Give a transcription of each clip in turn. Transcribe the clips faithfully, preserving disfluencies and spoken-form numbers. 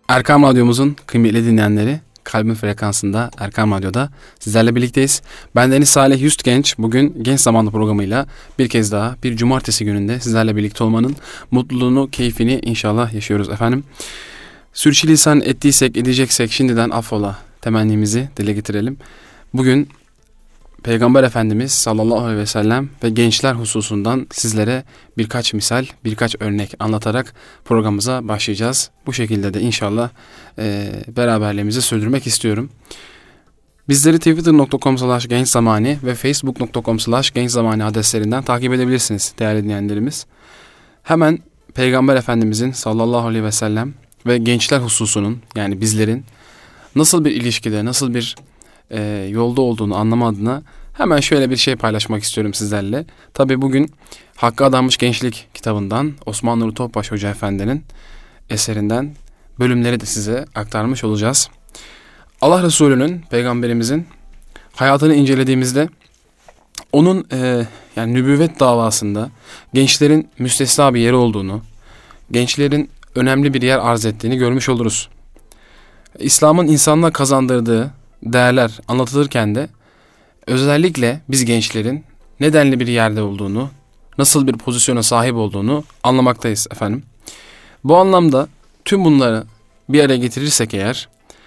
Erkam Radyomuzun kıymetli dinleyenleri, Kalbin Frekansı'nda Erkam Radyo'da sizlerle birlikteyiz. Ben Deniz Salih Yustgenç. Bugün Genç Zamanlı programıyla bir kez daha bir cumartesi gününde sizlerle birlikte olmanın mutluluğunu, keyfini inşallah yaşıyoruz efendim. Sürçülisan ettiysek, edeceksek şimdiden affola temennimizi dile getirelim. Bugün Peygamber Efendimiz sallallahu aleyhi ve sellem ve gençler hususundan sizlere birkaç misal, birkaç örnek anlatarak programımıza başlayacağız. Bu şekilde de inşallah e, beraberliğimizi sürdürmek istiyorum. Bizleri twitter nokta com slash gençzamani ve facebook nokta com slash gençzamani adreslerinden takip edebilirsiniz değerli dinleyenlerimiz. Hemen Peygamber Efendimizin sallallahu aleyhi ve sellem ve gençler hususunun, yani bizlerin nasıl bir ilişkide, nasıl bir e, yolda olduğunu anlama adına hemen şöyle bir şey paylaşmak istiyorum sizlerle. Tabii bugün Hakk'a Adanmış Gençlik kitabından Osman Nuri Topbaş Hoca Efendi'nin eserinden bölümleri de size aktarmış olacağız. Allah Resulü'nün, Peygamberimizin hayatını incelediğimizde onun e, yani nübüvvet davasında gençlerin müstesna bir yeri olduğunu, gençlerin önemli bir yer arz ettiğini görmüş oluruz. İslam'ın insanlığa kazandırdığı değerler anlatılırken de özellikle biz gençlerin nedenli bir yerde olduğunu, nasıl bir pozisyona sahip olduğunu anlamaktayız efendim. Bu anlamda tüm bunları bir araya getirirsek eğer,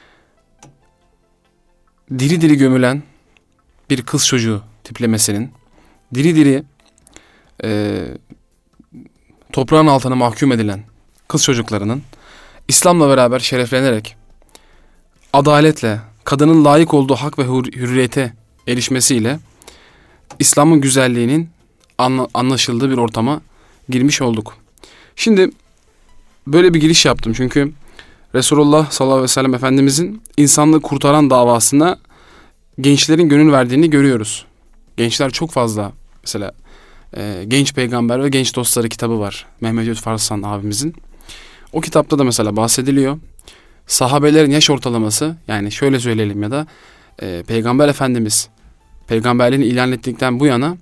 diri diri gömülen bir kız çocuğu tiplemesinin, diri diri e, toprağın altına mahkum edilen kız çocuklarının İslam'la beraber şereflenerek, adaletle, kadının layık olduğu hak ve hürriyete erişmesiyle İslam'ın güzelliğinin anlaşıldığı bir ortama girmiş olduk. Şimdi böyle bir giriş yaptım çünkü Resulullah sallallahu aleyhi ve sellem Efendimizin insanlığı kurtaran davasına gençlerin gönül verdiğini görüyoruz. Gençler çok fazla, mesela e, Genç Peygamber ve Genç Dostları kitabı var Mehmet Yusuf Arslan abimizin. O kitapta da mesela bahsediliyor. Sahabelerin yaş ortalaması, yani şöyle söyleyelim ya da e, Peygamber Efendimiz peygamberliğini ilan ettikten bu yana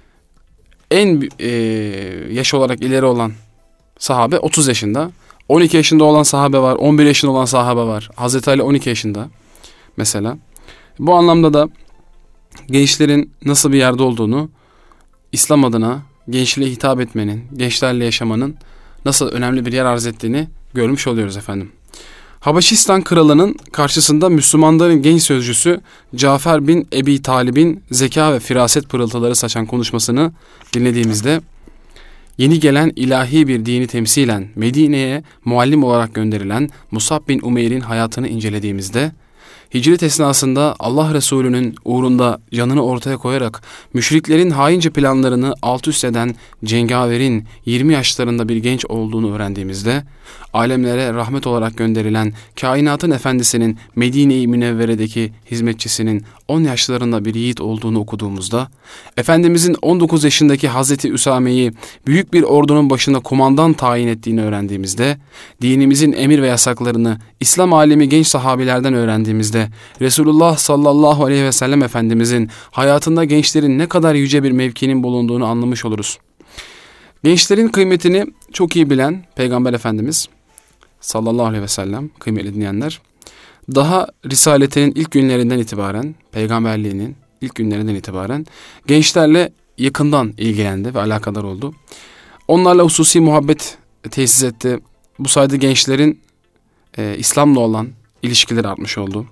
en e, yaş olarak ileri olan sahabe otuz yaşında. on iki yaşında olan sahabe var, on bir yaşında olan sahabe var. Hazreti Ali on iki yaşında mesela. Bu anlamda da gençlerin nasıl bir yerde olduğunu, İslam adına gençliğe hitap etmenin, gençlerle yaşamanın nasıl önemli bir yer arz ettiğini görmüş oluyoruz efendim. Habeşistan kralının karşısında Müslümanların genç sözcüsü Cafer bin Ebi Talib'in zeka ve firaset pırıltıları saçan konuşmasını dinlediğimizde, yeni gelen ilahi bir dini temsilen Medine'ye muallim olarak gönderilen Musab bin Umeyr'in hayatını incelediğimizde, hicret esnasında Allah Resulü'nün uğrunda canını ortaya koyarak müşriklerin haince planlarını alt üst eden cengaverin yirmi yaşlarında bir genç olduğunu öğrendiğimizde, alemlere rahmet olarak gönderilen kainatın efendisinin Medine-i Münevvere'deki hizmetçisinin on yaşlarında bir yiğit olduğunu okuduğumuzda, Efendimizin on dokuz yaşındaki Hazreti Üsame'yi büyük bir ordunun başına kumandan tayin ettiğini öğrendiğimizde, dinimizin emir ve yasaklarını İslam alemi genç sahabilerden öğrendiğimizde, Resulullah sallallahu aleyhi ve sellem Efendimizin hayatında gençlerin ne kadar yüce bir mevkinin bulunduğunu anlamış oluruz. Gençlerin kıymetini çok iyi bilen Peygamber Efendimiz sallallahu aleyhi ve sellem, kıymetli dinleyenler, daha Risaletinin ilk günlerinden itibaren, peygamberliğinin ilk günlerinden itibaren gençlerle yakından ilgilendi ve alakadar oldu. Onlarla hususi muhabbet tesis etti. Bu sayede gençlerin e, İslam'la olan ilişkileri artmış oldu.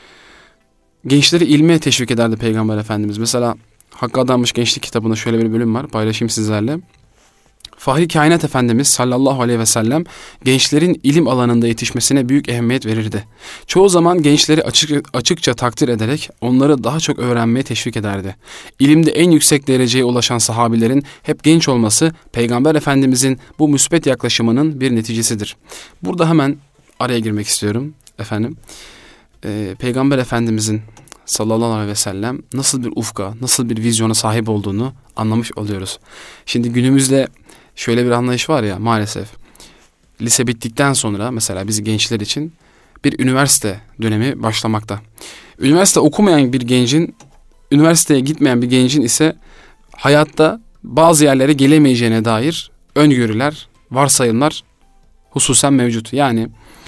Gençleri ilme teşvik ederdi Peygamber Efendimiz. Mesela Hakk'a Adanmış Gençlik kitabında şöyle bir bölüm var, paylaşayım sizlerle. Fahri Kainat Efendimiz sallallahu aleyhi ve sellem gençlerin ilim alanında yetişmesine büyük ehemmiyet verirdi. Çoğu zaman gençleri açık, açıkça takdir ederek onları daha çok öğrenmeye teşvik ederdi. İlimde en yüksek dereceye ulaşan sahabilerin hep genç olması Peygamber Efendimizin bu müsbet yaklaşımının bir neticesidir. Burada hemen araya girmek istiyorum efendim. Ee, Peygamber Efendimizin sallallahu aleyhi ve sellem nasıl bir ufka, nasıl bir vizyona sahip olduğunu anlamış oluyoruz. Şimdi günümüzde şöyle bir anlayış var ya, maalesef. Lise bittikten sonra mesela biz gençler için bir üniversite dönemi başlamakta. Üniversite okumayan bir gencin, üniversiteye gitmeyen bir gencin ise hayatta bazı yerlere gelemeyeceğine dair öngörüler, varsayımlar hususen mevcut. Yani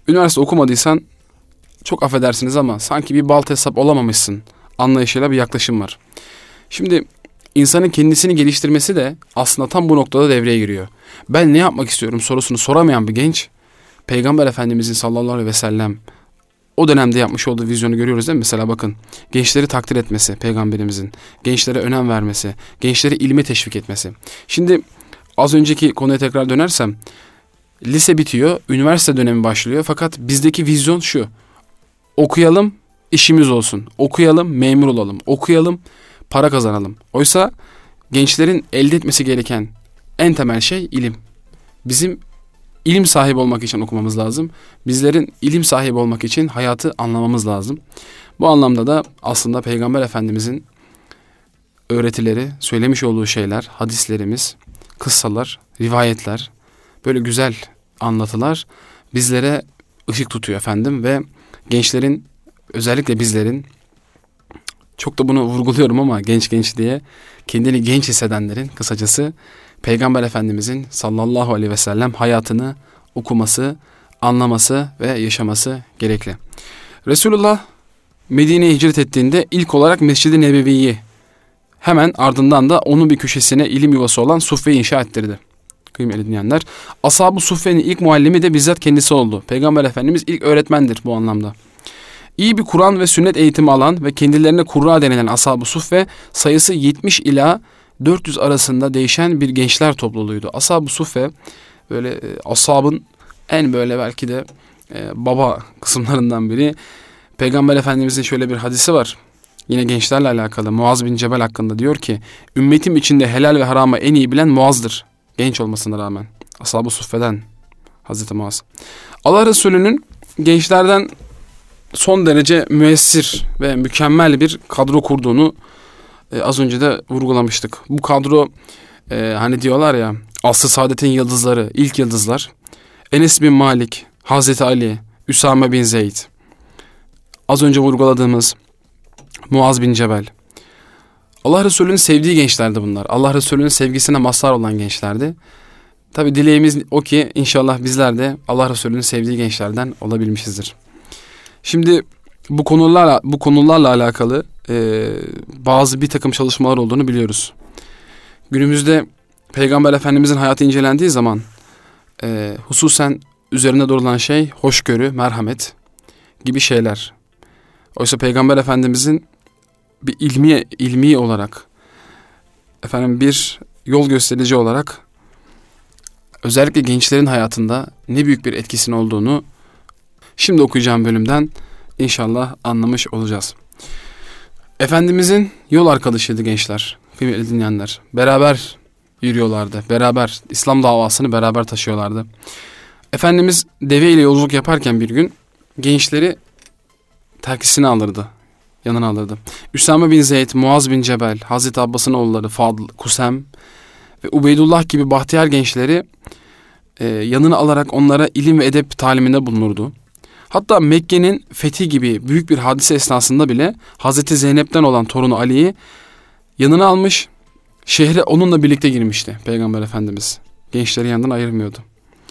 Üniversite okumadıysan çok affedersiniz ama sanki bir balta hesap olamamışsın anlayışıyla bir yaklaşım var. Şimdi insanın kendisini geliştirmesi de aslında tam bu noktada devreye giriyor. Ben ne yapmak istiyorum sorusunu soramayan bir genç, Peygamber Efendimizin sallallahu aleyhi ve sellem o dönemde yapmış olduğu vizyonu görüyoruz değil mi? Mesela bakın, gençleri takdir etmesi Peygamberimizin, gençlere önem vermesi, gençleri ilme teşvik etmesi. Şimdi az önceki konuya tekrar dönersem, lise bitiyor, üniversite dönemi başlıyor. Fakat bizdeki vizyon şu: okuyalım, işimiz olsun. Okuyalım, memur olalım. Okuyalım, para kazanalım. Oysa gençlerin elde etmesi gereken en temel şey ilim. Bizim ilim sahibi olmak için okumamız lazım. Bizlerin ilim sahibi olmak için hayatı anlamamız lazım. Bu anlamda da aslında Peygamber Efendimizin öğretileri, söylemiş olduğu şeyler, hadislerimiz, kıssalar, rivayetler, böyle güzel anlatılar bizlere ışık tutuyor efendim ve gençlerin, özellikle bizlerin, çok da bunu vurguluyorum ama genç genç diye, kendini genç hissedenlerin kısacası Peygamber Efendimizin sallallahu aleyhi ve sellem hayatını okuması, anlaması ve yaşaması gerekli. Resulullah Medine'ye hicret ettiğinde ilk olarak Mescid-i Nebevi'yi, hemen ardından da onun bir köşesine ilim yuvası olan Suffe'yi inşa ettirdi. Kıymetli dinleyenler, Ashab-ı Suffe'nin ilk muallimi de bizzat kendisi oldu. Peygamber Efendimiz ilk öğretmendir bu anlamda. İyi bir Kur'an ve sünnet eğitimi alan ve kendilerine Kurra denilen Ashab-ı Suffe sayısı yetmiş ila dört yüz arasında değişen bir gençler topluluğuydu. Ashab-ı Suffe böyle e, ashabın en böyle belki de e, baba kısımlarından biri. Peygamber Efendimizin şöyle bir hadisi var. Yine gençlerle alakalı, Muaz bin Cebel hakkında diyor ki, ümmetim içinde helal ve haramı en iyi bilen Muaz'dır. Genç olmasına rağmen. Ashab-ı Suffe'den Hazreti Muaz. Allah Resulü'nün gençlerden son derece müessir ve mükemmel bir kadro kurduğunu e, az önce de vurgulamıştık. Bu kadro e, hani diyorlar ya, asr-ı saadetin yıldızları, ilk yıldızlar. Enes bin Malik, Hazreti Ali, Üsame bin Zeyd. Az önce vurguladığımız Muaz bin Cebel. Allah Resulü'nün sevdiği gençlerdi bunlar. Allah Resulü'nün sevgisine mazhar olan gençlerdi. Tabi dileğimiz o ki inşallah bizler de Allah Resulü'nün sevdiği gençlerden olabilmişizdir. Şimdi bu konularla bu konularla alakalı e, bazı bir takım çalışmalar olduğunu biliyoruz. Günümüzde Peygamber Efendimizin hayatı incelendiği zaman e, hususen üzerine durulan şey hoşgörü, merhamet gibi şeyler. Oysa Peygamber Efendimizin bir ilmi ilmi olarak, efendim bir yol gösterici olarak özellikle gençlerin hayatında ne büyük bir etkisinin olduğunu şimdi okuyacağım bölümden inşallah anlamış olacağız. Efendimizin yol arkadaşıydı gençler, kıymetli dinleyenler. Beraber yürüyorlardı, beraber İslam davasını beraber taşıyorlardı. Efendimiz deve ile yolculuk yaparken bir gün gençleri terkisine alırdı, yanına alırdı. Üsame bin Zeyd, Muaz bin Cebel, Hazreti Abbas'ın oğulları Fadl, Kusem ve Ubeydullah gibi bahtiyar gençleri e, yanına alarak onlara ilim ve edep taliminde bulunurdu. Hatta Mekke'nin fethi gibi büyük bir hadise esnasında bile Hazreti Zeynep'ten olan torunu Ali'yi yanına almış, şehre onunla birlikte girmişti Peygamber Efendimiz. Gençleri yanından ayırmıyordu.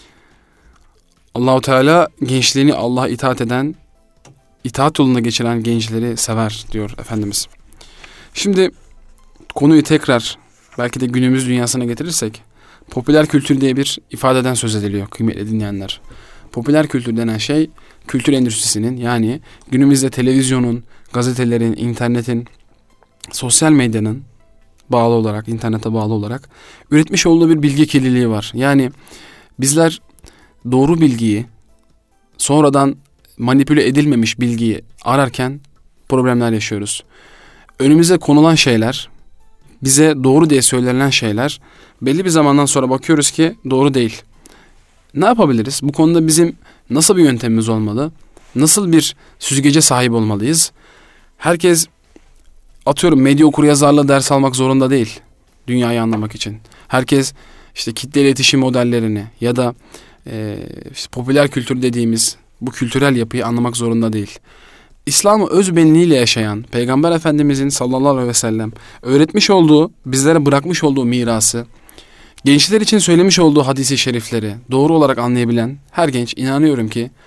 Allahu Teala gençliğini Allah'a itaat eden, itaat yoluna geçiren gençleri sever diyor Efendimiz. Şimdi konuyu tekrar belki de günümüz dünyasına getirirsek, popüler kültür diye bir ifadeden söz ediliyor kıymetli dinleyenler. Popüler kültür denen şey, kültür endüstrisinin, yani günümüzde televizyonun, gazetelerin, internetin, sosyal medyanın bağlı olarak, internete bağlı olarak üretmiş olduğu bir bilgi kirliliği var. Yani bizler doğru bilgiyi, sonradan manipüle edilmemiş bilgiyi ararken problemler yaşıyoruz. Önümüze konulan şeyler, bize doğru diye söylenen şeyler, belli bir zamandan sonra bakıyoruz ki doğru değil. Ne yapabiliriz? Bu konuda bizim nasıl bir yöntemimiz olmalı? Nasıl bir süzgece sahip olmalıyız? Herkes, atıyorum, medya okuryazarlığı ders almak zorunda değil dünyayı anlamak için. Herkes işte kitle iletişim modellerini ya da e, işte popüler kültür dediğimiz bu kültürel yapıyı anlamak zorunda değil. İslam'ı öz benliğiyle yaşayan Peygamber Efendimizin sallallahu aleyhi ve sellem öğretmiş olduğu, bizlere bırakmış olduğu mirası, gençler için söylemiş olduğu hadis-i şerifleri doğru olarak anlayabilen her genç, inanıyorum ki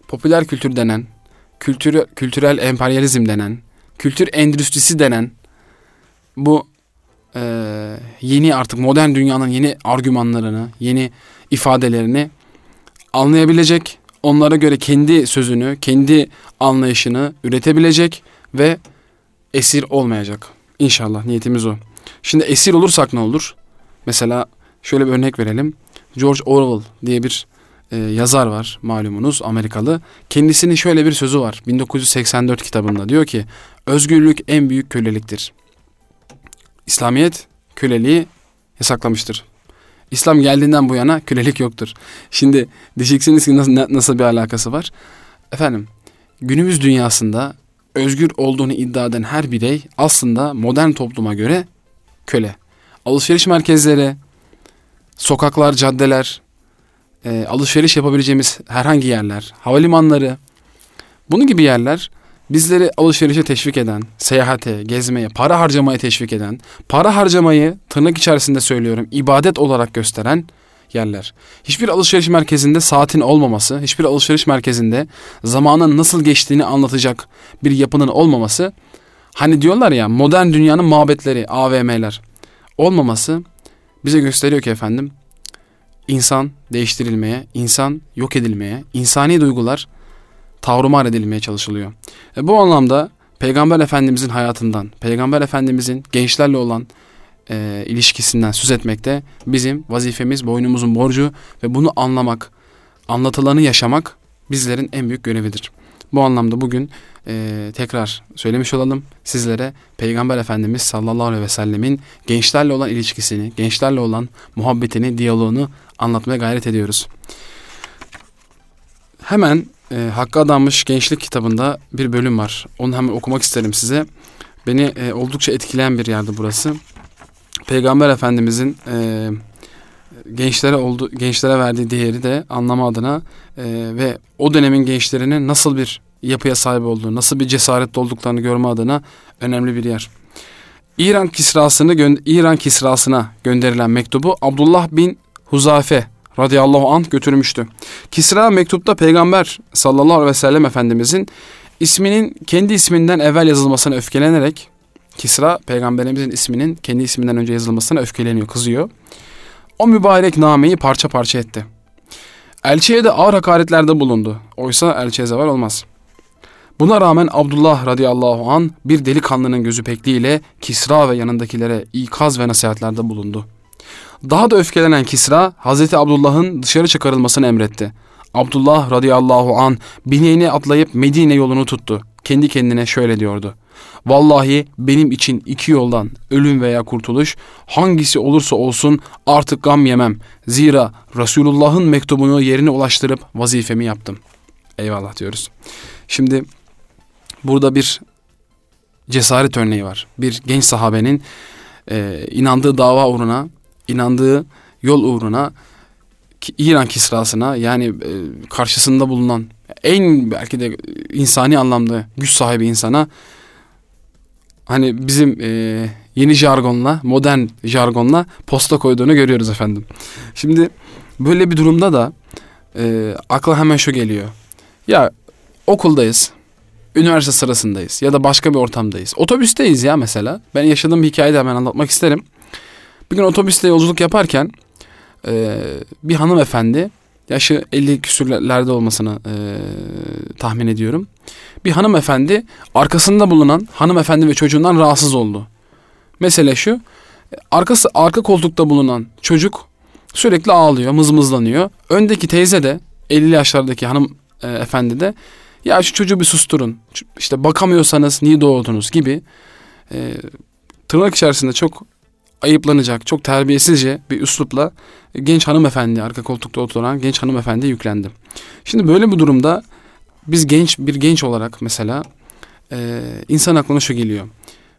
popüler kültür denen, kültürü, kültürel emperyalizm denen, kültür endüstrisi denen bu e, yeni artık modern dünyanın yeni argümanlarını, yeni ifadelerini anlayabilecek, onlara göre kendi sözünü, kendi anlayışını üretebilecek ve esir olmayacak. İnşallah niyetimiz o. Şimdi esir olursak ne olur? Mesela şöyle bir örnek verelim. George Orwell diye bir e, yazar var malumunuz, Amerikalı. Kendisinin şöyle bir sözü var bin dokuz yüz seksen dört kitabında. Diyor ki özgürlük en büyük köleliktir. İslamiyet köleliği yasaklamıştır. İslam geldiğinden bu yana kölelik yoktur. Şimdi diyeceksiniz ki nasıl, nasıl bir alakası var? Efendim günümüz dünyasında özgür olduğunu iddia eden her birey aslında modern topluma göre köle. Alışveriş merkezleri, sokaklar, caddeler, e, alışveriş yapabileceğimiz herhangi yerler, havalimanları, bunun gibi yerler bizleri alışverişe teşvik eden, seyahate, gezmeye, para harcamaya teşvik eden, para harcamayı tırnak içerisinde söylüyorum ibadet olarak gösteren yerler. Hiçbir alışveriş merkezinde saatin olmaması, hiçbir alışveriş merkezinde zamanın nasıl geçtiğini anlatacak bir yapının olmaması, hani diyorlar ya modern dünyanın mabetleri, A V M'ler olmaması bize gösteriyor ki efendim insan değiştirilmeye, insan yok edilmeye, insani duygular tarumar edilmeye çalışılıyor. E bu anlamda Peygamber Efendimizin hayatından, Peygamber Efendimizin gençlerle olan e, ilişkisinden söz etmekte bizim vazifemiz, boynumuzun borcu ve bunu anlamak, anlatılanı yaşamak bizlerin en büyük görevidir. Bu anlamda bugün e, tekrar söylemiş olalım sizlere Peygamber Efendimiz sallallahu aleyhi ve sellemin gençlerle olan ilişkisini, gençlerle olan muhabbetini, diyaloğunu anlatmaya gayret ediyoruz. Hemen e, Hakk'a Adanmış Gençlik kitabında bir bölüm var. Onu hemen okumak isterim size. Beni e, oldukça etkileyen bir yerdi burası. Peygamber Efendimizin e, gençlere oldu, gençlere verdiği değeri de anlama adına e, ve o dönemin gençlerinin nasıl bir yapıya sahip olduğunu, nasıl bir cesaretli olduklarını görme adına önemli bir yer. İran Kisrasını gö- İran Kisrasına gönderilen mektubu Abdullah bin Huzafe radıyallahu anh götürmüştü. Kisra mektupta Peygamber sallallahu aleyhi ve sellem Efendimizin isminin kendi isminden evvel yazılmasına öfkelenerek, Kisra Peygamberimizin isminin kendi isminden önce yazılmasına öfkeleniyor, kızıyor. O mübarek nameyi parça parça etti. Elçiye de ağır hakaretlerde bulundu. Oysa elçiye zeval olmaz. Buna rağmen Abdullah radıyallahu anh bir delikanlının gözü pekliğiyle Kisra ve yanındakilere ikaz ve nasihatlerde bulundu. Daha da öfkelenen Kisra Hazreti Abdullah'ın dışarı çıkarılmasını emretti. Abdullah radıyallahu anh bineğine atlayıp Medine yolunu tuttu. Kendi kendine şöyle diyordu: vallahi benim için iki yoldan ölüm veya kurtuluş hangisi olursa olsun artık gam yemem. Zira Resulullah'ın mektubunu yerine ulaştırıp vazifemi yaptım. Eyvallah diyoruz. Şimdi burada bir cesaret örneği var. Bir genç sahabenin e, inandığı dava uğruna, inandığı yol uğruna İran Kisrasına, yani e, karşısında bulunan en belki de insani anlamda güç sahibi insana, hani bizim e, yeni jargonla, modern jargonla posta koyduğunu görüyoruz efendim. Şimdi böyle bir durumda da e, akla hemen şu geliyor. Ya okuldayız, üniversite sırasındayız ya da başka bir ortamdayız. Otobüsteyiz ya mesela. Ben yaşadığım bir hikayeyi de hemen anlatmak isterim. Bir gün otobüste yolculuk yaparken e, bir hanımefendi, yaşı elli küsürlerde olmasını e, tahmin ediyorum. Bir hanımefendi arkasında bulunan hanımefendi ve çocuğundan rahatsız oldu. Mesele şu: arkası arka koltukta bulunan çocuk sürekli ağlıyor, mızmızlanıyor. Öndeki teyze de, elli yaşlardaki hanım e, efendi de, ya şu çocuğu bir susturun, İşte bakamıyorsanız niye doğurdunuz gibi e, tırnak içerisinde çok ayıplanacak, çok terbiyesizce bir üslupla genç hanımefendi, arka koltukta oturan genç hanımefendi yüklendi. Şimdi böyle bir durumda biz genç bir genç olarak mesela e, insan aklına şu geliyor: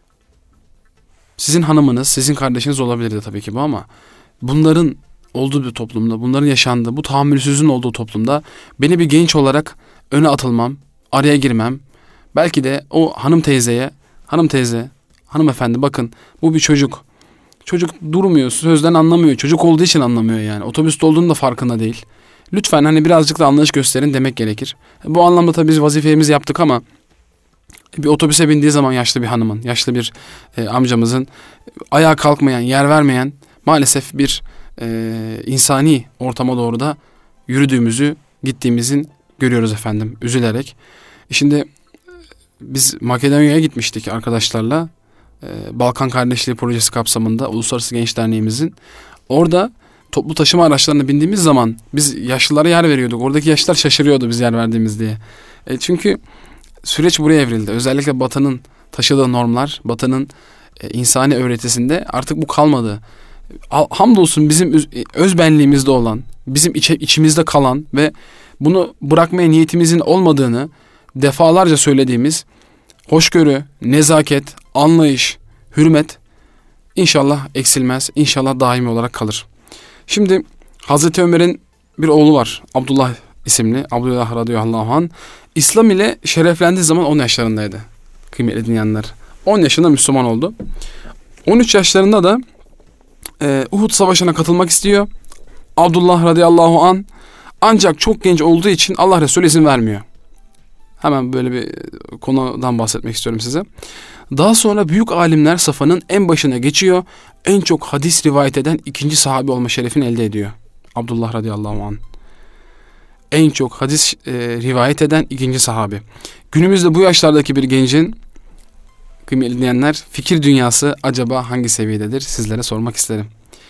sizin hanımınız, sizin kardeşiniz olabilirdi tabii ki bu, ama bunların olduğu bir toplumda, bunların yaşandığı, bu tahammülsüzlüğün olduğu toplumda beni bir genç olarak öne atılmam, araya girmem, belki de o hanım teyzeye, hanım teyze, hanımefendi bakın bu bir çocuk. Çocuk durmuyor, sözden anlamıyor. Çocuk olduğu için anlamıyor yani. Otobüste olduğunun da farkında değil. Lütfen hani birazcık da anlayış gösterin demek gerekir. Bu anlamda tabii biz vazifemizi yaptık ama bir otobüse bindiği zaman yaşlı bir hanımın, yaşlı bir e, amcamızın ayağa kalkmayan, yer vermeyen maalesef bir e, insani ortama doğru da yürüdüğümüzü, gittiğimizin görüyoruz efendim, üzülerek. Şimdi biz Makedonya'ya gitmiştik arkadaşlarla. E, Balkan Kardeşliği Projesi kapsamında Uluslararası Genç Derneğimizin. Orada toplu taşıma araçlarına bindiğimiz zaman biz yaşlılara yer veriyorduk. Oradaki yaşlılar şaşırıyordu biz yer verdiğimiz diye. E, çünkü süreç buraya evrildi. Özellikle Batı'nın taşıdığı normlar, Batı'nın e, insani öğretisinde artık bu kalmadı. Hamdolsun bizim öz benliğimizde olan, bizim içe, içimizde kalan ve bunu bırakmaya niyetimizin olmadığını defalarca söylediğimiz hoşgörü, nezaket, anlayış, hürmet inşallah eksilmez, inşallah daimi olarak kalır. Şimdi Hazreti Ömer'in bir oğlu var, Abdullah isimli, Abdullah radıyallahu anh. İslam ile şereflendiği zaman on yaşlarındaydı kıymetli dinleyenler. on yaşında Müslüman oldu. on üç yaşlarında da e, Uhud Savaşı'na katılmak istiyor. Abdullah radıyallahu anh ancak çok genç olduğu için Allah Resulü izin vermiyor. Hemen böyle bir konudan bahsetmek istiyorum size. Daha sonra büyük alimler safının en başına geçiyor. En çok hadis rivayet eden ikinci sahabi olma şerefini elde ediyor. Abdullah radıyallahu anh. En çok hadis e, rivayet eden ikinci sahabi. Günümüzde bu yaşlardaki bir gencin, kıymetli dinleyenler, fikir dünyası acaba hangi seviyededir? Sizlere sormak isterim.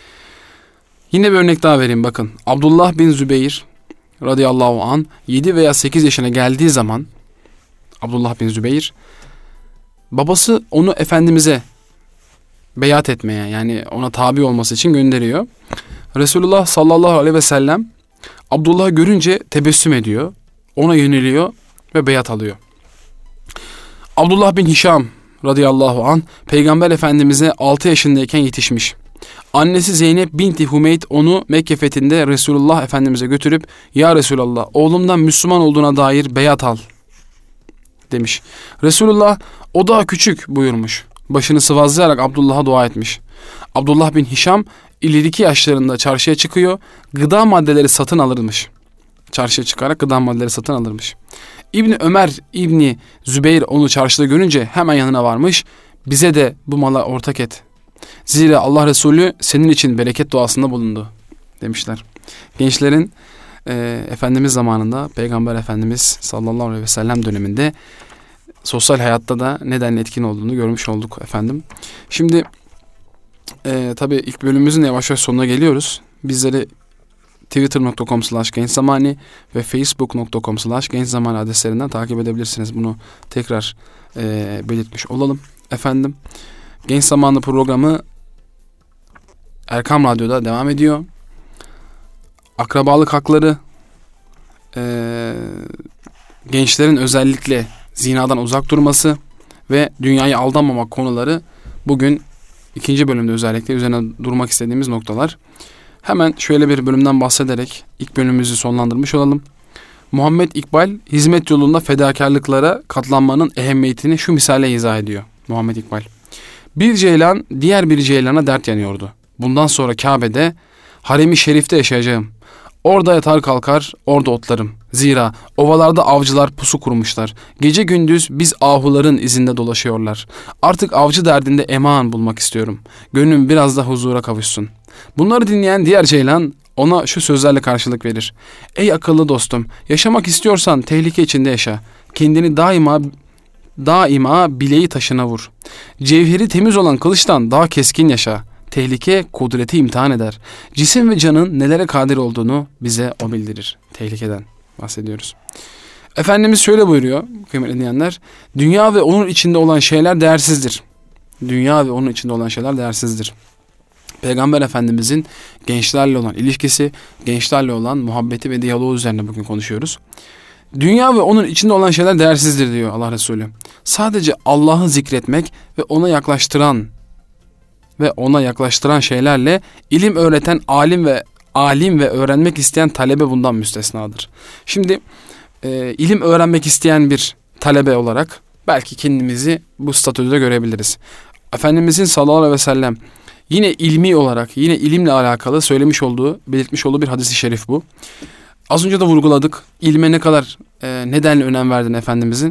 Yine bir örnek daha vereyim bakın. Abdullah bin Zübeyir radıyallahu anh yedi veya sekiz yaşına geldiği zaman Abdullah bin Zübeyir babası onu Efendimiz'e beyat etmeye, yani ona tabi olması için gönderiyor. Resulullah sallallahu aleyhi ve sellem Abdullah'ı görünce tebessüm ediyor. Ona yöneliyor ve beyat alıyor. Abdullah bin Hişam radıyallahu anh Peygamber Efendimiz'e altı yaşındayken yetişmiş. Annesi Zeynep binti Hümeyt onu Mekke fethinde Resulullah Efendimiz'e götürüp "Ya Resulallah, oğlumdan Müslüman olduğuna dair beyat al" demiş. Resulullah "O daha küçük" buyurmuş. Başını sıvazlayarak Abdullah'a dua etmiş. Abdullah bin Hişam ileriki yaşlarında çarşıya çıkıyor, gıda maddeleri satın alırmış. Çarşıya çıkarak gıda maddeleri satın alırmış. İbni Ömer İbni Zübeyir onu çarşıda görünce hemen yanına varmış. "Bize de bu mala ortak et. Zira Allah Resulü senin için bereket duasında bulundu" demişler. Gençlerin e, Efendimiz zamanında, Peygamber Efendimiz sallallahu aleyhi ve sellem döneminde sosyal hayatta da neden etkin olduğunu görmüş olduk efendim. Şimdi e, tabii ilk bölümümüzün yavaş yavaş sonuna geliyoruz. Bizleri twitter nokta com slash gençzamani ve facebook nokta com slash gençzamani adreslerinden takip edebilirsiniz. Bunu tekrar e, belirtmiş olalım efendim. Genç Zamanı programı Erkam Radyo'da devam ediyor. Akrabalık hakları, e, gençlerin özellikle zinadan uzak durması ve dünyayı aldanmamak konuları bugün ikinci bölümde özellikle üzerine durmak istediğimiz noktalar. Hemen şöyle bir bölümden bahsederek ilk bölümümüzü sonlandırmış olalım. Muhammed İkbal hizmet yolunda fedakarlıklara katlanmanın ehemmiyetini şu misale izah ediyor Muhammed İkbal. Bir ceylan diğer bir ceylana dert yanıyordu. Bundan sonra Kabe'de, harem-i şerifte yaşayacağım. Orada yatar kalkar, orada otlarım. Zira ovalarda avcılar pusu kurmuşlar. Gece gündüz biz ahuların izinde dolaşıyorlar. Artık avcı derdinde eman bulmak istiyorum. Gönlüm biraz da huzura kavuşsun. Bunları dinleyen diğer ceylan ona şu sözlerle karşılık verir. Ey akıllı dostum, yaşamak istiyorsan tehlike içinde yaşa. Kendini daima daima bileği taşına vur. Cevheri temiz olan kılıçtan daha keskin yaşa. Tehlike kudreti imtihan eder. Cisim ve canın nelere kadir olduğunu bize o bildirir. Tehlikeden bahsediyoruz. Efendimiz şöyle buyuruyor kıymetli dinleyenler. Dünya ve onun içinde olan şeyler değersizdir. Dünya ve onun içinde olan şeyler değersizdir. Peygamber Efendimizin gençlerle olan ilişkisi, gençlerle olan muhabbeti ve diyaloğu üzerine bugün konuşuyoruz. Dünya ve onun içinde olan şeyler değersizdir diyor Allah Resulü. Sadece Allah'ı zikretmek ve ona yaklaştıran ve ona yaklaştıran şeylerle ilim öğreten alim ve alim ve öğrenmek isteyen talebe bundan müstesnadır. Şimdi e, ilim öğrenmek isteyen bir talebe olarak belki kendimizi bu statüde görebiliriz. Efendimizin sallallahu aleyhi ve sellem yine ilmi olarak, yine ilimle alakalı söylemiş olduğu, belirtmiş olduğu bir hadis-i şerif bu. Az önce de vurguladık. İlme ne kadar e, nedenle önem verdiğini Efendimizin.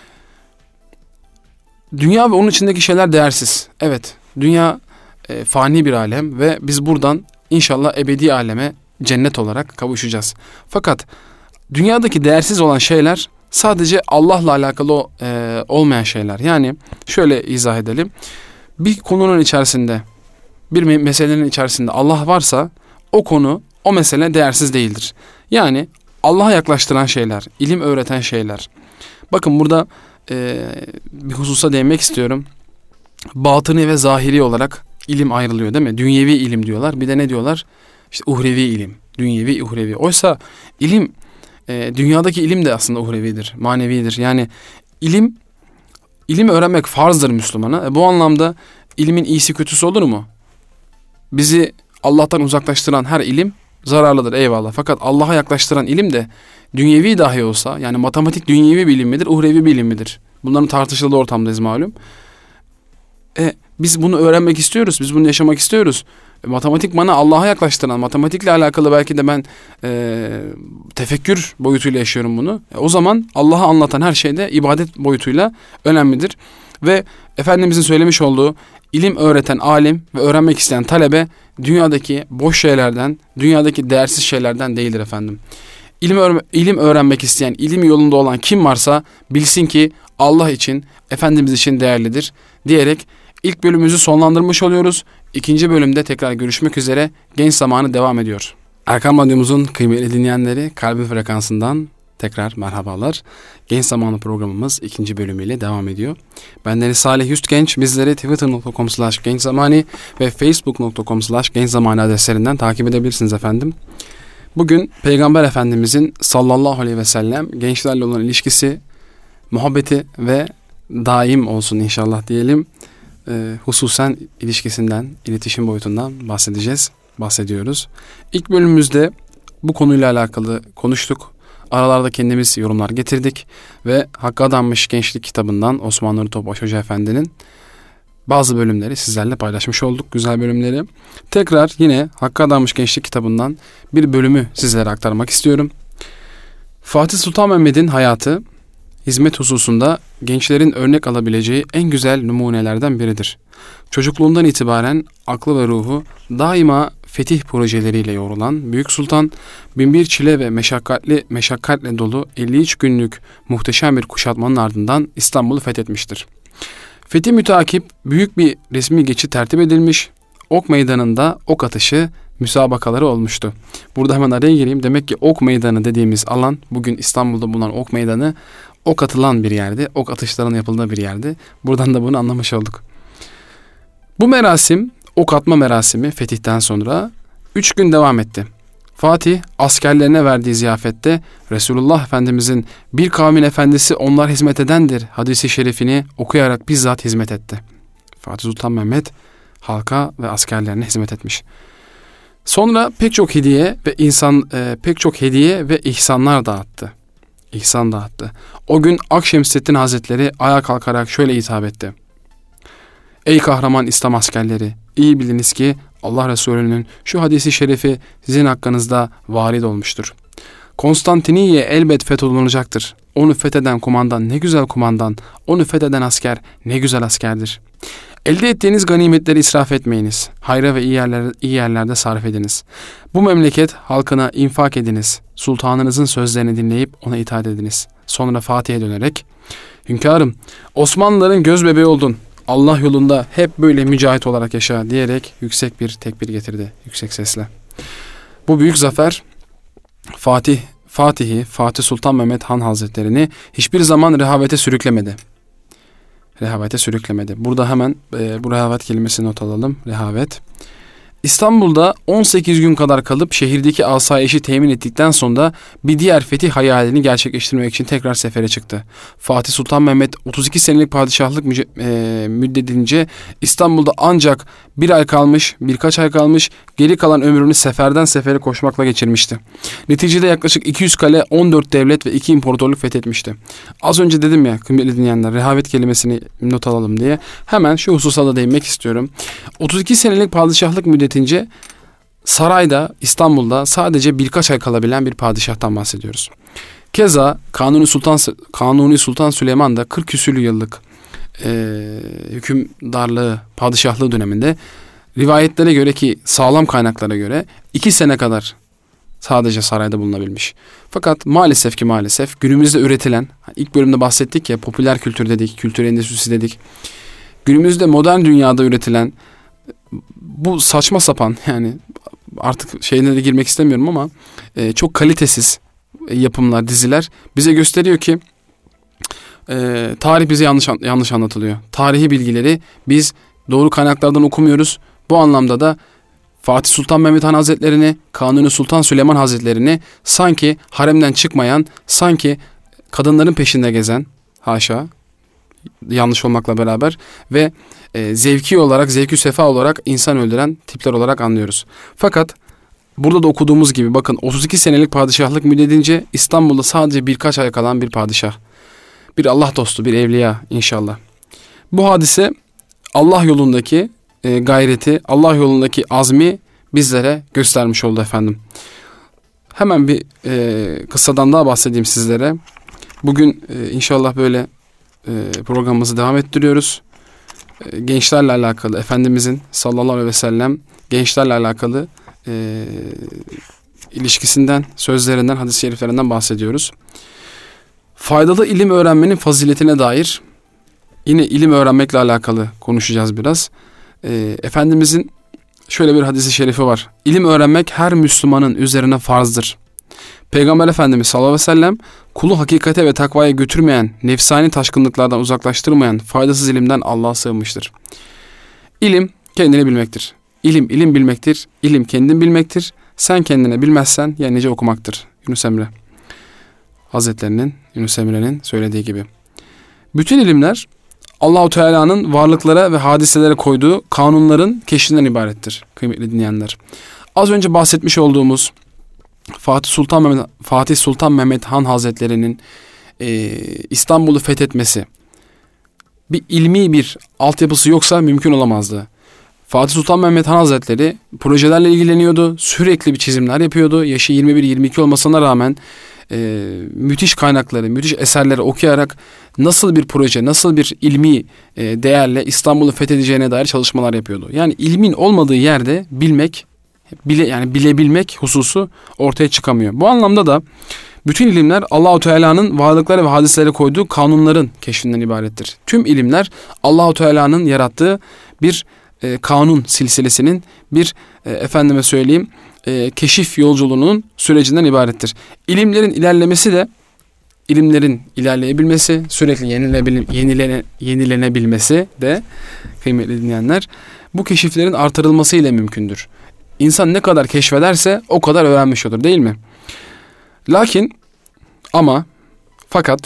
Dünya ve onun içindeki şeyler değersiz. Evet, dünya e, fani bir alem ve biz buradan inşallah ebedi aleme, cennet olarak kavuşacağız. Fakat dünyadaki değersiz olan şeyler sadece Allah'la alakalı e, olmayan şeyler. Yani şöyle izah edelim. Bir konunun içerisinde, bir meselenin içerisinde Allah varsa o konu, o mesele değersiz değildir. Yani Allah'a yaklaştıran şeyler, ilim öğreten şeyler. Bakın burada e, bir hususa değinmek istiyorum. Batıni ve zahiri olarak ilim ayrılıyor değil mi? Dünyevi ilim diyorlar. Bir de ne diyorlar? İşte uhrevi ilim. Dünyevi, uhrevi. Oysa ilim, e, dünyadaki ilim de aslında uhrevidir, manevidir. Yani ilim, ilim öğrenmek farzdır Müslümana. E, bu anlamda ilimin iyisi kötüsü olur mu? Bizi Allah'tan uzaklaştıran her ilim zararlıdır, eyvallah. Fakat Allah'a yaklaştıran ilim de dünyevi dahi olsa, yani matematik dünyevi bir ilim midir, uhrevi bir ilim midir? Bunların tartışıldığı ortamdayız malum. E, biz bunu öğrenmek istiyoruz, biz bunu yaşamak istiyoruz. E, matematik bana Allah'a yaklaştıran, matematikle alakalı belki de ben e, tefekkür boyutuyla yaşıyorum bunu. E, o zaman Allah'a anlatan her şey de ibadet boyutuyla önemlidir. Ve Efendimizin söylemiş olduğu ilim öğreten alim ve öğrenmek isteyen talebe dünyadaki boş şeylerden, dünyadaki değersiz şeylerden değildir efendim. İlim, öğren- ilim öğrenmek isteyen, ilim yolunda olan kim varsa bilsin ki Allah için, Efendimiz için değerlidir diyerek ilk bölümümüzü sonlandırmış oluyoruz. İkinci bölümde tekrar görüşmek üzere. Genç Zamanı devam ediyor. Erkam Radyomuzun kıymetli dinleyenleri, Kalbin Frekansı'ndan tekrar merhabalar. Genç Zamanı programımız ikinci bölümüyle devam ediyor. Bendeniz Salih Yüzgenç. Bizleri twitter nokta com slash gençzamani ve facebook nokta com slash gençzamani adreslerinden takip edebilirsiniz efendim. Bugün Peygamber Efendimizin sallallahu aleyhi ve sellem gençlerle olan ilişkisi, muhabbeti ve daim olsun inşallah diyelim. Ee, hususen ilişkisinden, iletişim boyutundan bahsedeceğiz, bahsediyoruz. İlk bölümümüzde bu konuyla alakalı konuştuk. Aralarda kendimiz yorumlar getirdik ve Hakk'a Adanmış Gençlik kitabından Osman Nuri Topbaş Hoca Efendi'nin bazı bölümleri sizlerle paylaşmış olduk, güzel bölümleri. Tekrar yine Hakk'a Adanmış Gençlik kitabından bir bölümü sizlere aktarmak istiyorum. Fatih Sultan Mehmet'in hayatı, hizmet hususunda gençlerin örnek alabileceği en güzel numunelerden biridir. Çocukluğundan itibaren aklı ve ruhu daima fetih projeleriyle yoğrulan Büyük Sultan, binbir çile ve meşakkatli meşakkatle dolu elli üç günlük muhteşem bir kuşatmanın ardından İstanbul'u fethetmiştir. Fethi müteakip büyük bir resmi geçit tertip edilmiş, ok meydanında ok atışı müsabakaları olmuştu. Burada hemen araya gireyim. Demek ki ok meydanı dediğimiz alan, bugün İstanbul'da bulunan ok meydanı, ok atılan bir yerde, ok atışlarının yapıldığı bir yerde. Buradan da bunu anlamış olduk. Bu merasim, ok atma merasimi fetihten sonra üç gün devam etti. Fatih askerlerine verdiği ziyafette Resulullah Efendimizin bir kavmin efendisi onlar hizmet edendir hadisi şerifini okuyarak bizzat hizmet etti. Fatih Sultan Mehmet halka ve askerlerine hizmet etmiş. Sonra pek çok hediye ve insan e, pek çok hediye ve ihsanlar dağıttı. İhsan dağıttı. O gün Akşemseddin Hazretleri ayağa kalkarak şöyle hitap etti. Ey kahraman İslam askerleri, iyi biliniz ki Allah Resulü'nün şu hadisi şerifi sizin hakkınızda varid olmuştur. Konstantiniye elbet fetholunacaktır. Onu fetheden kumandan ne güzel kumandan, onu fetheden asker ne güzel askerdir. Elde ettiğiniz ganimetleri israf etmeyiniz. Hayra ve iyi, yerler, iyi yerlerde sarf ediniz. Bu memleket halkına infak ediniz. Sultanınızın sözlerini dinleyip ona itaat ediniz. Sonra Fatih'e dönerek, hünkârım, Osmanlıların göz bebeği oldun. Allah yolunda hep böyle mücahit olarak yaşa diyerek yüksek bir tekbir getirdi, yüksek sesle. Bu büyük zafer Fatih, Fatih'i, Fatih Sultan Mehmet Han Hazretlerini hiçbir zaman rehavete sürüklemedi. Rehavete sürüklemedi. Burada hemen e, bu rehavet kelimesini not alalım. Rehavet. İstanbul'da on sekiz gün kadar kalıp şehirdeki asayişi temin ettikten sonra bir diğer fetih hayalini gerçekleştirmek için tekrar sefere çıktı. Fatih Sultan Mehmet otuz iki senelik padişahlık müce- e, müddetince İstanbul'da ancak bir ay kalmış, birkaç ay kalmış, geri kalan ömrünü seferden sefere koşmakla geçirmişti. Neticede yaklaşık iki yüz kale, on dört devlet ve iki imparatorluk fethetmişti. Az önce dedim ya kıymetli dinleyenler, rehavet kelimesini not alalım diye. Hemen şu hususa da değinmek istiyorum. otuz iki senelik padişahlık müddetince sarayda, İstanbul'da sadece birkaç ay kalabilen bir padişahtan bahsediyoruz. Keza Kanuni Sultan Kanuni Sultan Süleyman da kırk küsürlü yıllık e, hükümdarlığı, padişahlığı döneminde rivayetlere göre, ki sağlam kaynaklara göre iki sene kadar sadece sarayda bulunabilmiş. Fakat maalesef ki maalesef günümüzde üretilen, ilk bölümde bahsettik ya, popüler kültür dedik, kültür endüstrisi dedik. Günümüzde modern dünyada üretilen bu saçma sapan, yani artık şeyine de girmek istemiyorum ama e, çok kalitesiz yapımlar, diziler bize gösteriyor ki e, tarih bize yanlış yanlış anlatılıyor. Tarihi bilgileri biz doğru kaynaklardan okumuyoruz. Bu anlamda da Fatih Sultan Mehmet Han Hazretlerini, Kanuni Sultan Süleyman Hazretlerini sanki haremden çıkmayan, sanki kadınların peşinde gezen, haşa, yanlış olmakla beraber ve e, zevki olarak, zevki sefa olarak insan öldüren tipler olarak anlıyoruz. Fakat burada da okuduğumuz gibi bakın, otuz iki senelik padişahlık müddettince İstanbul'da sadece birkaç ay kalan bir padişah. Bir Allah dostu, bir evliya inşallah. Bu hadise Allah yolundaki e, gayreti, Allah yolundaki azmi bizlere göstermiş oldu efendim. Hemen bir e, kıssadan daha bahsedeyim sizlere. Bugün e, inşallah böyle e, programımızı devam ettiriyoruz. E, gençlerle alakalı, Efendimizin sallallahu aleyhi ve sellem gençlerle alakalı e, ilişkisinden, sözlerinden, hadis-i şeriflerinden bahsediyoruz. Faydalı ilim öğrenmenin faziletine dair yine ilim öğrenmekle alakalı konuşacağız biraz. E, Efendimizin şöyle bir hadis-i şerifi var. İlim öğrenmek her Müslümanın üzerine farzdır. Peygamber Efendimiz sallallahu aleyhi ve sellem kulu hakikate ve takvaya götürmeyen, nefsani taşkınlıklardan uzaklaştırmayan faydasız ilimden Allah'a sığınmıştır. İlim kendini bilmektir. İlim ilim bilmektir. İlim kendin bilmektir. Sen kendine bilmezsen ya nice okumaktır. Yunus Emre Hazretlerinin, Yunus Emre'nin söylediği gibi. Bütün ilimler Allah-u Teala'nın varlıklara ve hadiselere koyduğu kanunların keşfinden ibarettir kıymetli dinleyenler. Az önce bahsetmiş olduğumuz Fatih Sultan Mehmet, Fatih Sultan Mehmet Han Hazretleri'nin e, İstanbul'u fethetmesi bir ilmi bir altyapısı yoksa mümkün olamazdı. Fatih Sultan Mehmet Han Hazretleri projelerle ilgileniyordu. Sürekli bir çizimler yapıyordu. Yaşı yirmi bir yirmi iki olmasına rağmen e, müthiş kaynakları, müthiş eserleri okuyarak nasıl bir proje, nasıl bir ilmi e, değerle İstanbul'u fethedeceğine dair çalışmalar yapıyordu. Yani ilmin olmadığı yerde bilmek, bile yani bilebilmek hususu ortaya çıkamıyor. Bu anlamda da bütün ilimler Allahu Teala'nın varlıklara ve hadiselere koyduğu kanunların keşfinden ibarettir. Tüm ilimler Allahu Teala'nın yarattığı bir e, kanun silsilesinin, bir e, efendime söyleyeyim e, keşif yolculuğunun sürecinden ibarettir. İlimlerin ilerlemesi de, ilimlerin ilerleyebilmesi, sürekli yenilene, yenilenebilmesi de kıymetli dinleyenler, bu keşiflerin artırılması ile mümkündür. İnsan ne kadar keşfederse o kadar öğrenmiş olur, değil mi? Lakin ama fakat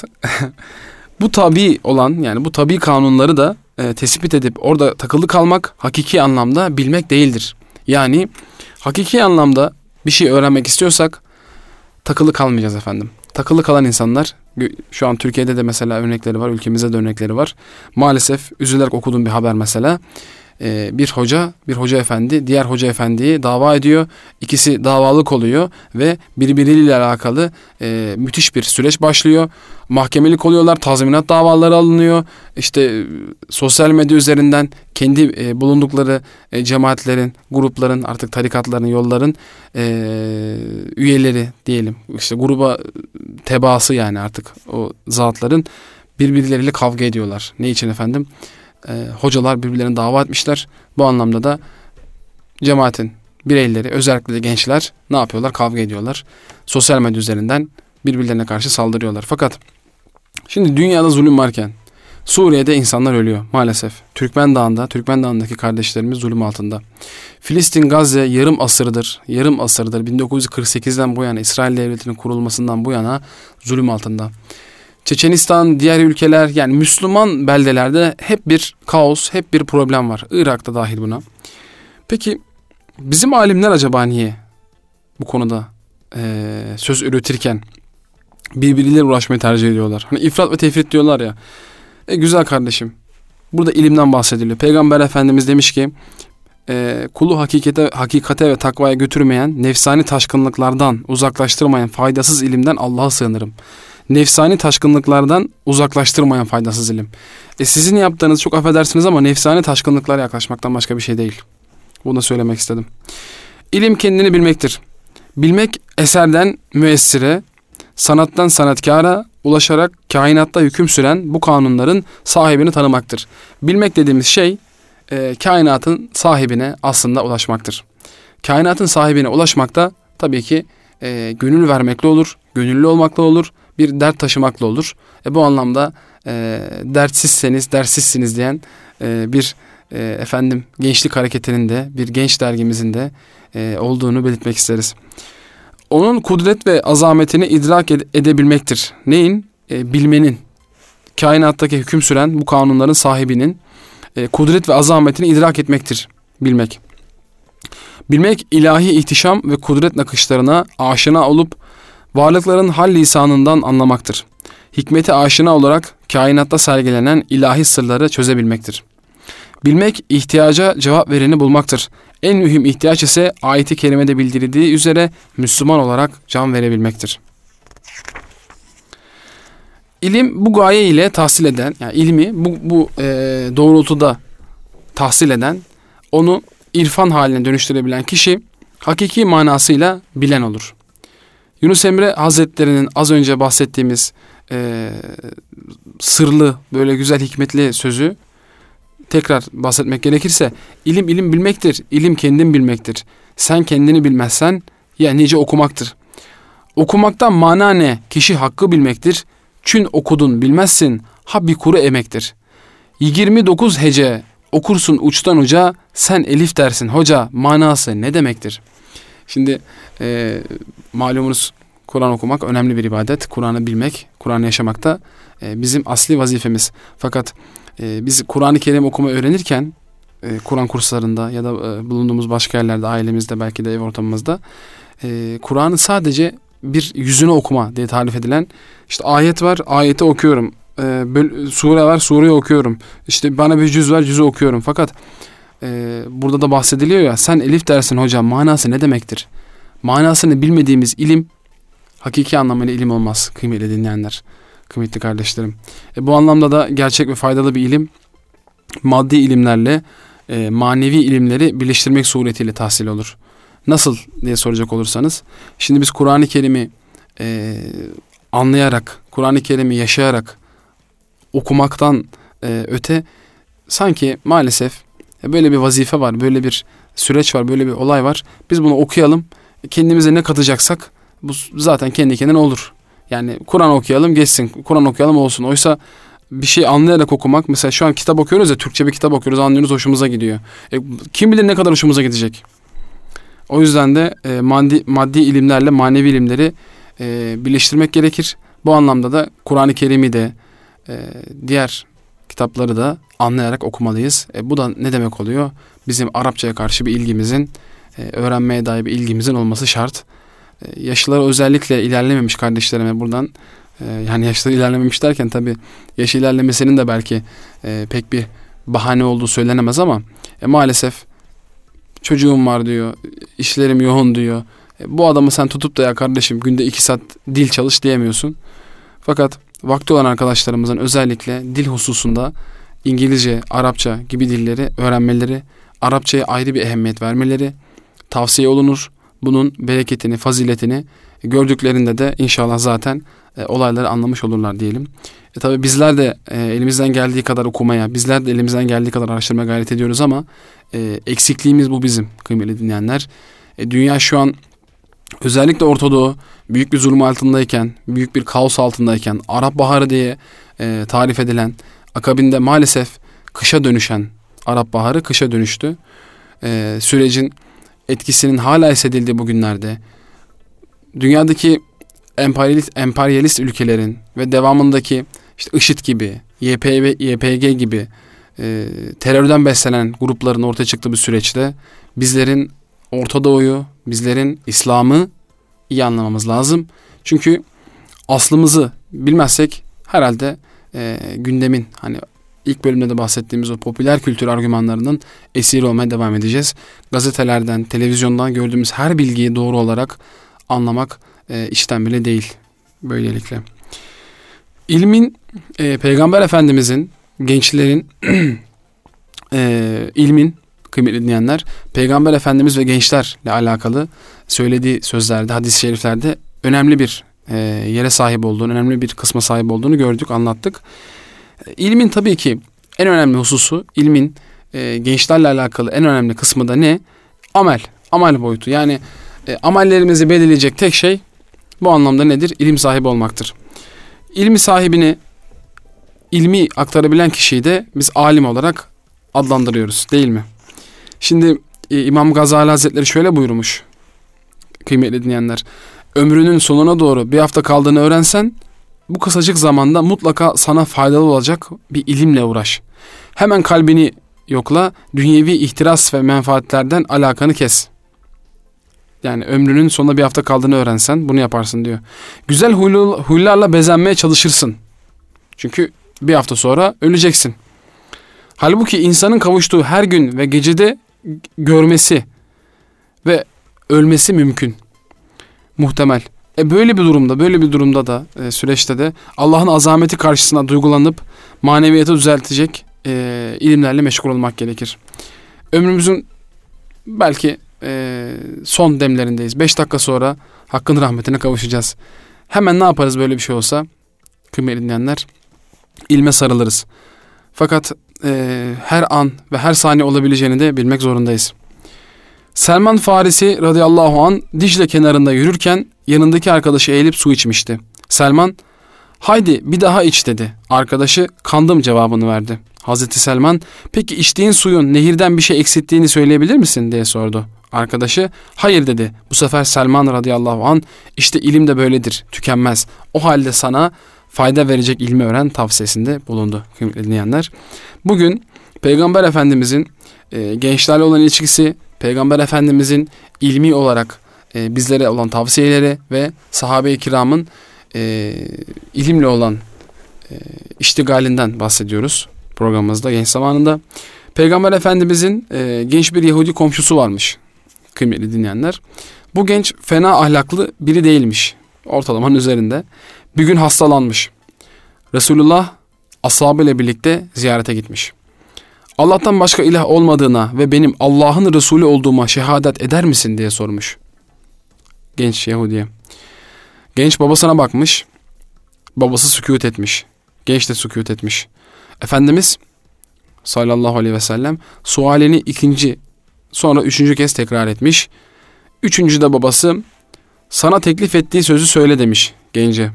bu tabii olan, yani bu tabii kanunları da e, tespit edip orada takılı kalmak hakiki anlamda bilmek değildir. Yani hakiki anlamda bir şey öğrenmek istiyorsak takılı kalmayacağız efendim. Takılı kalan insanlar, şu an Türkiye'de de mesela örnekleri var, ülkemizde de örnekleri var. Maalesef üzülerek okuduğum bir haber mesela. Ee, bir hoca, bir hoca efendi diğer hoca efendiyi dava ediyor. İkisi davalık oluyor ve birbiriyle alakalı e, müthiş bir süreç başlıyor. Mahkemelik oluyorlar, tazminat davaları alınıyor. İşte e, sosyal medya üzerinden kendi e, bulundukları e, cemaatlerin, grupların, artık tarikatların, yolların e, üyeleri diyelim. İşte gruba tebaası, yani artık o zatların birbirleriyle kavga ediyorlar. Ne için efendim? Ee, hocalar birbirlerine dava etmişler. Bu anlamda da cemaatin bireyleri, özellikle de gençler ne yapıyorlar? Kavga ediyorlar. Sosyal medya üzerinden birbirlerine karşı saldırıyorlar. Fakat şimdi dünyada zulüm varken Suriye'de insanlar ölüyor maalesef. Türkmen Dağı'nda, Türkmen Dağı'ndaki kardeşlerimiz zulüm altında. Filistin, Gazze yarım asırdır, yarım asırdır bin dokuz yüz kırk sekizden bu yana, İsrail Devleti'nin kurulmasından bu yana zulüm altında. Çeçenistan, diğer ülkeler, yani Müslüman beldelerde hep bir kaos, hep bir problem var. Irak'ta dahil buna. Peki bizim alimler acaba niye bu konuda e, söz üretirken birbirleriyle uğraşmayı tercih ediyorlar? Hani ifrat ve tefrit diyorlar ya. E güzel kardeşim, burada ilimden bahsediliyor. Peygamber Efendimiz demiş ki e, kulu hakikate, hakikate ve takvaya götürmeyen, nefsani taşkınlıklardan uzaklaştırmayan faydasız ilimden Allah'a sığınırım. Nefsani taşkınlıklardan uzaklaştırmayan faydasız ilim. E sizin yaptığınız, çok affedersiniz ama, nefsani taşkınlıklara yaklaşmaktan başka bir şey değil. Bunu da söylemek istedim. İlim kendini bilmektir. Bilmek eserden müessire, sanattan sanatkara ulaşarak kainatta hüküm süren bu kanunların sahibini tanımaktır. Bilmek dediğimiz şey e, kainatın sahibine aslında ulaşmaktır. Kainatın sahibine ulaşmak da tabii ki e, gönül vermekle olur, gönüllü olmakla olur, bir dert taşımakla olur. E, bu anlamda e, dertsizseniz dersizsiniz diyen e, bir e, efendim gençlik hareketinin de, bir genç dergimizin de e, olduğunu belirtmek isteriz. Onun kudret ve azametini idrak ed- edebilmektir. Neyin? E, bilmenin. Kainattaki hüküm süren bu kanunların sahibinin e, kudret ve azametini idrak etmektir. Bilmek. Bilmek ilahi ihtişam ve kudret nakışlarına aşina olup varlıkların hal lisanından anlamaktır. Hikmeti aşina olarak kainatta sergilenen ilahi sırları çözebilmektir. Bilmek ihtiyaca cevap vereni bulmaktır. En mühim ihtiyaç ise ayet-i kerimede bildirildiği üzere Müslüman olarak can verebilmektir. İlim bu gaye ile tahsil eden, yani ilmi bu, bu e, doğrultuda tahsil eden, onu irfan haline dönüştürebilen kişi hakiki manasıyla bilen olur. Yunus Emre Hazretleri'nin az önce bahsettiğimiz e, sırlı, böyle güzel, hikmetli sözü tekrar bahsetmek gerekirse, ilim ilim bilmektir, ilim kendin bilmektir. Sen kendini bilmezsen ya nice okumaktır. Okumaktan mana ne? Kişi hakkı bilmektir. Çün okudun bilmezsin, ha bir kuru emektir. yirmi dokuz hece okursun uçtan uca, sen elif dersin hoca, manası ne demektir? Şimdi e, malumunuz Kur'an okumak önemli bir ibadet. Kur'an'ı bilmek, Kur'an'ı yaşamak da e, bizim asli vazifemiz. Fakat e, biz Kur'an-ı Kerim okumayı öğrenirken e, Kur'an kurslarında ya da e, bulunduğumuz başka yerlerde, ailemizde, belki de ev ortamımızda e, Kur'an'ı sadece bir yüzünü okuma diye tarif edilen, işte ayet var, ayeti okuyorum. E, böl- sure var, sureyi okuyorum. İşte bana bir cüz var, cüzü okuyorum. Fakat e, burada da bahsediliyor ya, sen elif dersin hocam, manası ne demektir? Manasını bilmediğimiz ilim hakiki anlamıyla ilim olmaz kıymetli dinleyenler, kıymetli kardeşlerim. E, bu anlamda da gerçek ve faydalı bir ilim, maddi ilimlerle e, manevi ilimleri birleştirmek suretiyle tahsil olur. Nasıl diye soracak olursanız, şimdi biz Kur'an-ı Kerim'i e, anlayarak, Kur'an-ı Kerim'i yaşayarak okumaktan e, öte, sanki maalesef böyle bir vazife var, böyle bir süreç var, böyle bir olay var. Biz bunu okuyalım, kendimize ne katacaksak bu zaten kendi kendine olur. Yani Kur'an okuyalım geçsin, Kur'an okuyalım olsun. Oysa bir şey anlayarak okumak, mesela şu an kitap okuyoruz ya, Türkçe bir kitap okuyoruz, anlıyoruz, hoşumuza gidiyor. E, kim bilir ne kadar hoşumuza gidecek. O yüzden de e, maddi, maddi ilimlerle manevi ilimleri e, birleştirmek gerekir. Bu anlamda da Kur'an-ı Kerim'i de e, diğer kitapları da anlayarak okumalıyız. E, bu da ne demek oluyor? Bizim Arapçaya karşı bir ilgimizin, e, öğrenmeye dair bir ilgimizin olması şart. E, yaşları özellikle ilerlememiş kardeşlerime buradan, e, yani yaşları ilerlememiş derken tabii yaşı ilerlemesinin de belki e, pek bir bahane olduğu söylenemez ama e, maalesef çocuğum var diyor, işlerim yoğun diyor. E, bu adamı sen tutup da ya kardeşim günde iki saat dil çalış diyemiyorsun. Fakat vakti olan arkadaşlarımızın özellikle dil hususunda İngilizce, Arapça gibi dilleri öğrenmeleri, Arapçaya ayrı bir ehemmiyet vermeleri tavsiye olunur. Bunun bereketini, faziletini gördüklerinde de inşallah zaten e, olayları anlamış olurlar diyelim. E, tabii bizler de e, elimizden geldiği kadar okumaya, bizler de elimizden geldiği kadar araştırmaya gayret ediyoruz ama e, eksikliğimiz bu bizim kıymetli dinleyenler. E, dünya şu an özellikle Orta Doğu büyük bir zulüm altındayken, büyük bir kaos altındayken, Arap Baharı diye e, tarif edilen, akabinde maalesef kışa dönüşen Arap Baharı kışa dönüştü. E, sürecin etkisinin hala hissedildiği bu günlerde dünyadaki emperyalist, emperyalist ülkelerin ve devamındaki işte IŞİD gibi, Y P G gibi e, terörden beslenen grupların ortaya çıktığı bir süreçte bizlerin Orta Doğu'yu, bizlerin İslam'ı iyi anlamamız lazım. Çünkü aslımızı bilmezsek herhalde e, gündemin, hani ilk bölümde de bahsettiğimiz o popüler kültür argümanlarının esiri olmaya devam edeceğiz. Gazetelerden, televizyondan gördüğümüz her bilgiyi doğru olarak anlamak e, işten bile değil böylelikle. İlmin, e, Peygamber Efendimizin, gençlerin, e, ilmin, kıymetli dinleyenler, Peygamber Efendimiz ve gençlerle alakalı söylediği sözlerde, hadis-i şeriflerde önemli bir e, yere sahip olduğunu, önemli bir kısma sahip olduğunu gördük, anlattık. İlmin tabii ki en önemli hususu, ilmin e, gençlerle alakalı en önemli kısmı da ne? Amel, amel boyutu. Yani e, amellerimizi belirleyecek tek şey bu anlamda nedir? İlim sahibi olmaktır. İlmi sahibini, ilmi aktarabilen kişiyi de biz alim olarak adlandırıyoruz, değil mi? Şimdi e, İmam Gazali Hazretleri şöyle buyurmuş, kıymetli dinleyenler. Ömrünün sonuna doğru bir hafta kaldığını öğrensen, bu kısacık zamanda mutlaka sana faydalı olacak bir ilimle uğraş. Hemen kalbini yokla, dünyevi ihtiras ve menfaatlerden alakanı kes. Yani ömrünün sonunda bir hafta kaldığını öğrensen bunu yaparsın diyor. Güzel huylu, huylarla bezenmeye çalışırsın. Çünkü bir hafta sonra öleceksin. Halbuki insanın kavuştuğu her gün ve gecede görmesi ve ölmesi mümkün. Muhtemel. E böyle bir durumda, böyle bir durumda da e, süreçte de Allah'ın azameti karşısında duygulanıp maneviyatı düzeltecek e, ilimlerle meşgul olmak gerekir. Ömrümüzün belki e, son demlerindeyiz. Beş dakika sonra Hakk'ın rahmetine kavuşacağız. Hemen ne yaparız böyle bir şey olsa? Kıymetli dinleyenler, ilme sarılırız. Fakat e, her an ve her saniye olabileceğini de bilmek zorundayız. Selman Farisi radıyallahu anh Dicle kenarında yürürken yanındaki arkadaşı eğilip su içmişti. Selman, haydi bir daha iç dedi. Arkadaşı, kandım cevabını verdi. Hazreti Selman, peki içtiğin suyun nehirden bir şey eksilttiğini söyleyebilir misin diye sordu. Arkadaşı, hayır dedi. Bu sefer Selman radıyallahu anh, işte ilim de böyledir, tükenmez. O halde sana fayda verecek ilmi öğren tavsiyesinde bulundu kıymetli dinleyenler. Bugün Peygamber Efendimizin e, gençlerle olan ilişkisi, Peygamber Efendimizin ilmi olarak e, bizlere olan tavsiyeleri ve sahabe-i kiramın e, ilimle olan e, iştigalinden bahsediyoruz programımızda, genç zamanında. Peygamber Efendimizin e, genç bir Yahudi komşusu varmış kıymetli dinleyenler. Bu genç fena ahlaklı biri değilmiş, ortalamanın üzerinde. Bir gün hastalanmış. Resulullah ashabıyla birlikte ziyarete gitmiş. Allah'tan başka ilah olmadığına ve benim Allah'ın Resulü olduğuma şehadet eder misin diye sormuş genç Yahudi'ye. Genç babasına bakmış. Babası sükût etmiş. Genç de sükût etmiş. Efendimiz sallallahu aleyhi ve sellem sualini ikinci, sonra üçüncü kez tekrar etmiş. Üçüncüde babası, sana teklif ettiği sözü söyle demiş gence.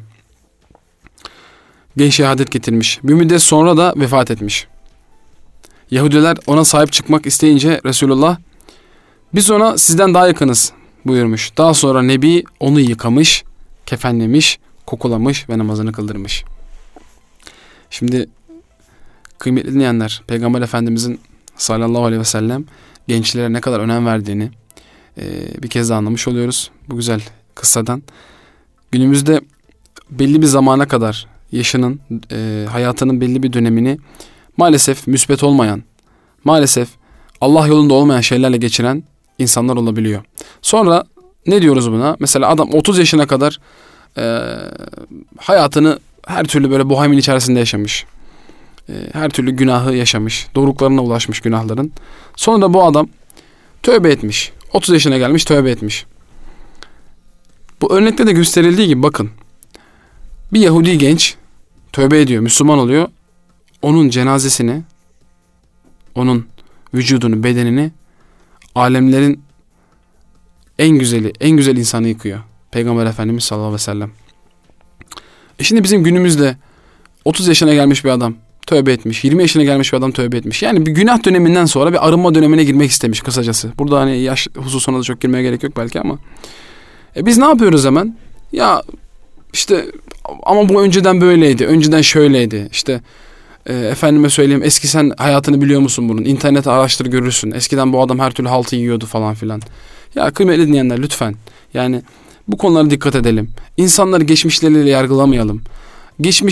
Genç şehadet getirmiş. Bir müddet sonra da vefat etmiş. Yahudiler ona sahip çıkmak isteyince Resulullah, biz ona sizden daha yakınız buyurmuş. Daha sonra Nebi onu yıkamış, kefenlemiş, kokulamış ve namazını kıldırmış. Şimdi kıymetli dinleyenler, Peygamber Efendimizin sallallahu aleyhi ve sellem gençlere ne kadar önem verdiğini e, bir kez daha anlamış oluyoruz bu güzel kıssadan. Günümüzde belli bir zamana kadar yaşının, e, hayatının belli bir dönemini maalesef müsbet olmayan, maalesef Allah yolunda olmayan şeylerle geçiren insanlar olabiliyor. Sonra ne diyoruz buna? Mesela adam otuz yaşına kadar e, hayatını her türlü böyle bohemin içerisinde yaşamış. E, her türlü günahı yaşamış. Doruklarına ulaşmış günahların. Sonra bu adam tövbe etmiş. otuz yaşına gelmiş, tövbe etmiş. Bu örnekte de gösterildiği gibi bakın. Bir Yahudi genç tövbe ediyor, Müslüman oluyor. Onun cenazesini, onun vücudunu, bedenini alemlerin en güzeli, en güzel insanı yıkıyor. Peygamber Efendimiz sallallahu aleyhi ve sellem. E şimdi bizim günümüzde otuz yaşına gelmiş bir adam tövbe etmiş. yirmi yaşına gelmiş bir adam tövbe etmiş. Yani bir günah döneminden sonra bir arınma dönemine girmek istemiş kısacası. Burada hani yaş hususuna da çok girmeye gerek yok belki ama. E biz ne yapıyoruz hemen? Ya işte ama bu önceden böyleydi, önceden şöyleydi. İşte e, efendime söyleyeyim, eski sen hayatını biliyor musun bunun? İnternete araştır görürsün. Eskiden bu adam her türlü haltı yiyordu falan filan. Ya kıymetli dinleyenler lütfen. Yani bu konulara dikkat edelim. İnsanları geçmişleriyle yargılamayalım. Geçmiş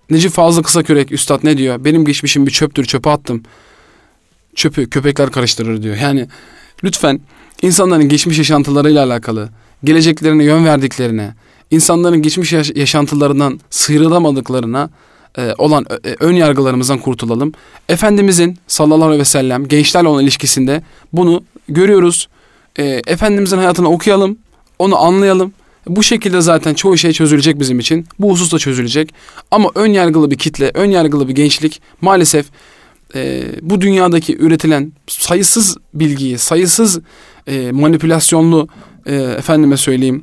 Necip Fazıl Kısakürek Üstad ne diyor? Benim geçmişim bir çöptür, çöpe attım. Çöpü köpekler karıştırır diyor. Yani lütfen insanların geçmiş yaşantılarıyla alakalı, geleceklerine yön verdiklerine, insanların geçmiş yaş- yaşantılarından sıyrılamadıklarına e, olan e, ön yargılarımızdan kurtulalım. Efendimizin sallallahu aleyhi ve sellem gençlerle olan ilişkisinde bunu görüyoruz. E, Efendimizin hayatını okuyalım, onu anlayalım. Bu şekilde zaten çoğu şey çözülecek bizim için. Bu husus da çözülecek. Ama ön yargılı bir kitle, ön yargılı bir gençlik maalesef e, bu dünyadaki üretilen sayısız bilgiyi, sayısız e, manipülasyonlu, e, efendime söyleyeyim,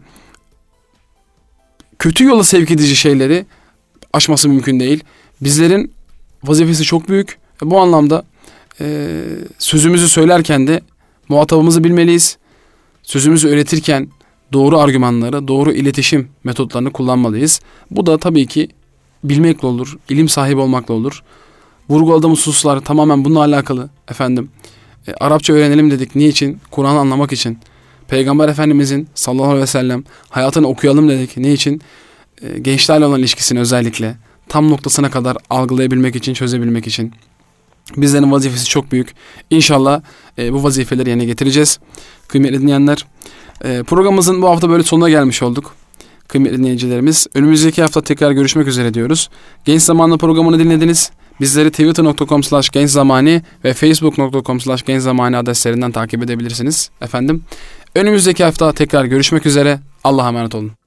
kötü yola sevk edici şeyleri aşması mümkün değil. Bizlerin vazifesi çok büyük. Bu anlamda e, sözümüzü söylerken de muhatabımızı bilmeliyiz. Sözümüzü öğretirken doğru argümanları, doğru iletişim metotlarını kullanmalıyız. Bu da tabii ki bilmekle olur, ilim sahibi olmakla olur. Vurguladığımız hususlar tamamen bununla alakalı efendim. E, Arapça öğrenelim dedik. Niçin? Kur'an'ı anlamak için. Peygamber Efendimizin sallallahu aleyhi ve sellem hayatını okuyalım dedik. Niçin? E, gençlerle olan ilişkisini özellikle tam noktasına kadar algılayabilmek için, çözebilmek için. Bizlerin vazifesi çok büyük. İnşallah e, bu vazifeleri yerine getireceğiz. Kıymetli dinleyenler, e, programımızın bu hafta böyle sonuna gelmiş olduk. Kıymetli dinleyicilerimiz, önümüzdeki hafta tekrar görüşmek üzere diyoruz. Genç Zamanı programını dinlediniz. Bizleri twitter nokta com slash gençzamani ve facebook nokta com slash gençzamani adreslerinden takip edebilirsiniz efendim. Önümüzdeki hafta tekrar görüşmek üzere. Allah'a emanet olun.